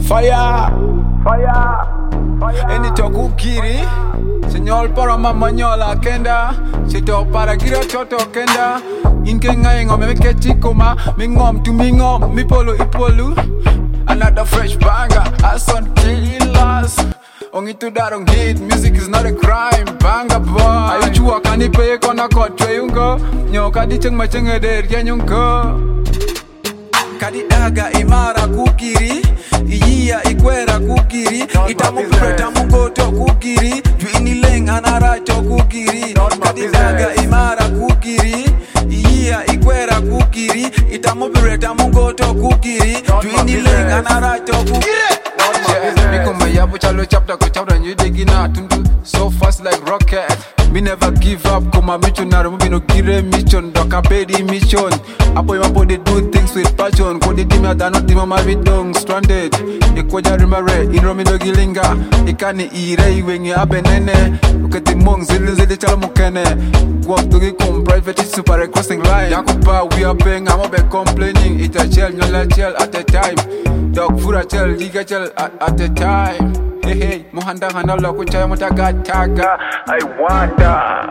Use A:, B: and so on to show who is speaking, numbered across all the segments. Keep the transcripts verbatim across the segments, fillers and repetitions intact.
A: Fire, fire, fire. Eni toku kiri, senyol para mama nyola kenda, seto para gira toto kenda. Inke ngai ngom me kechi koma, mi ngom tu mi ngom, mi polo ipolu. Another fresh banger, Ason Killers. Ongi to that on hit, music is not a crime, banger boy. Ayu chua kani pe kona kotwe yungo, nyoka di cheng macheng eder yungo. Kadi daga imara kukiri, iya ikwera kukiri, itamu pureta mungoto kukiri, juini leng anaracho kukiri. Kadi daga imara kukiri, iya ikwera kukiri, itamu pureta mungoto kukiri, juini leng anaracho kukiri. Miko mayabu chalo chapter ko chapter nyu degina tundu so fast like rocket. Me never give up, koma mission na rumu no gire mission, doka bedi mission. Apo imapo they do things with passion, ko de timya da no timya married dong stranded. Ekoja rimare inro mi no gilinga, ikani ire iwengi abenene. Ukati mong zili zili chalo mukene. Walk to gikum private super crossing line. Yakuba we are paying, I'm be complaining. It's a gel, nyola gel at a time. Dog food a gel, liga gel at, at a time. Hey hey, Mohanda handala kuchaya mutaga taga. I wonder.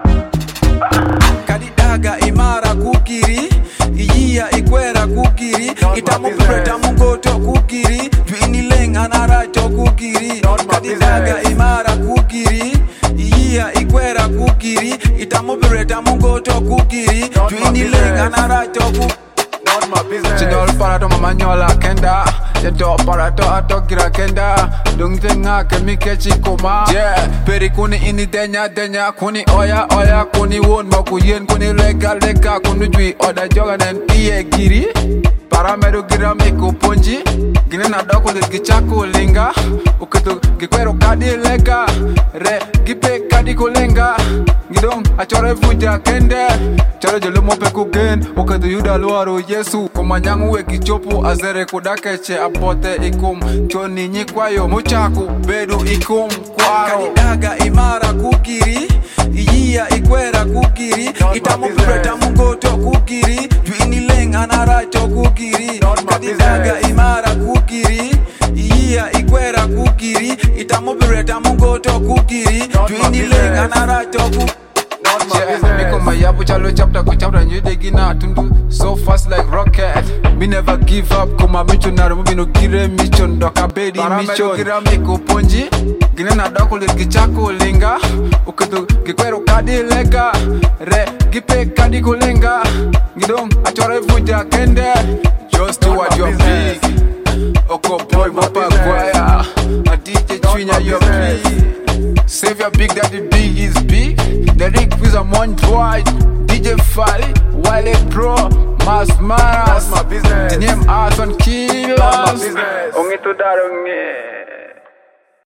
A: Kadi daga imara kukiri, iya ikwera kukiri, itamu pureta mungoto kukiri, juini leng anaracho kukiri. Kadi daga imara kukiri, iya ikwera kukiri, itamu pureta mungoto kukiri, juini leng anaracho kukiri. Senyol para to mama nyola kenda, seto para to ato gira kenda. Dung tenga kemi kechi koma. Yeah, peri kuni ini denya denya, kuni oya oya, kuni won maku yen, kuni lega lega, kuni jui oda joga nen iye giri. Para meru gira miku ponji, gine na doko lit gichaku linga. Uketu gikwero kadi lega, re gipe kadi kulenga. Gidong achore fuja kende, chore jelo mope kugen. Uketu yuda luaru Yesu, kumanyangu we kichopu azere kudakeche apote ikum. Choni nyikwayo muchaku bedu ikum kwaro. Kadi daga imara kukiri, iya ikwera kukiri, itamu pureta mungoto kukiri, juini leng anaracho kukiri. Kadi daga imara kukiri, iya ikwera kukiri, itamu pureta mungoto kukiri, juini leng anaracho kukiri. Yeah, Miko mayabu chalo chapter ko chapter nyu degina tundu so fast like rocket. Me never give up, koma mission na rumu no gire mission, doka bedi mission. Gira miko ponji, gine na doko lit gichako linga. Uketu gikwero kadi lega, re gipe kadi kulenga. Gidong achore fuja kende, just do what you're big. Oko boy mapa kwaya, a D J Twinya you're big. Save your big daddy big is big. The Rick with a month wide. D J Fally, Wale Pro, Mas Maras.
B: That's my business.
A: The name Ason Killers.
B: That's my business.
A: Ongi to that ongi.